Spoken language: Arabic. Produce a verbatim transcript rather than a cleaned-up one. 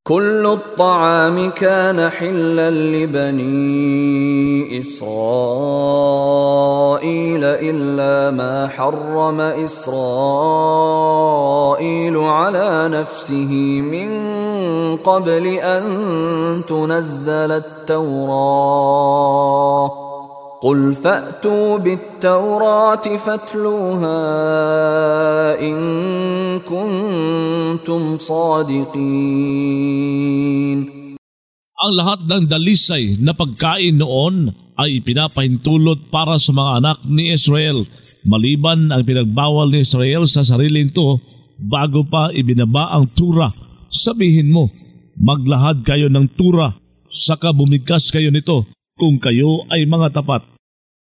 كل الطعام كان حلا لبني إسرائيل إلا ما حرم إسرائيل على نفسه من قبل أن تنزل التوراة قل فأتوا بالتوراة فاتلوها إن كنتم صادقين. Ang lahat ng dalisay na pagkain noon ay pinapahintulot para sa mga anak ni Israel, maliban ang pinagbawal ni Israel sa sariling to bago pa ibinaba ang tura. Sabihin mo, maglahad kayo ng tura, saka bumigkas kayo nito kung kayo ay mga tapat.